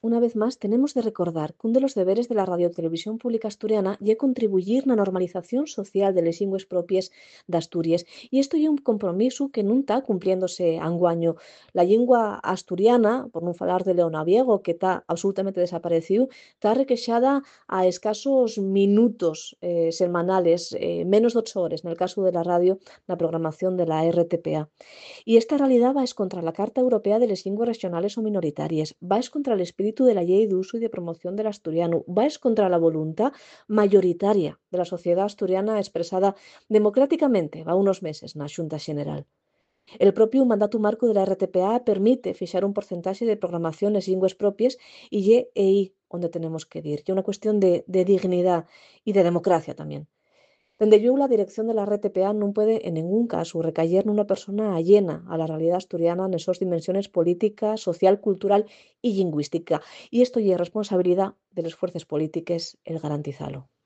Una vez más, tenemos de recordar que un de los deberes de la radiotelevisión pública asturiana es contribuir na normalización social de les lingües propias de Asturias. Y esto es un compromiso que no está cumpliéndose anguaño. La lengua asturiana, por no falar de leonaviego, que está absolutamente desaparecido, está requexada a escasos minutos semanales, menos de 8 horas, en el caso de la radio, la programación de la RTPA. Y esta realidad va es contra la Carta Europea de les Lingües Regionales o Minoritarias, va es contra el espíritu de la Ley de Uso y de Promoción del Asturiano, va es contra la voluntad mayoritaria de la sociedad asturiana expresada democráticamente va unos meses na Xunta Xeneral. El propio mandato marco de la RTPA permite fijar un porcentaje de programación en lingües propias y lle aí donde tenemos que ir. Y una cuestión de dignidad y de democracia también. Dende yo, la dirección de la RTPA no puede en ningún caso recaer en una persona ajena a la realidad asturiana en esas dimensiones política, social, cultural y lingüística. Y esto ya es responsabilidad de las fuerzas políticas el garantizarlo.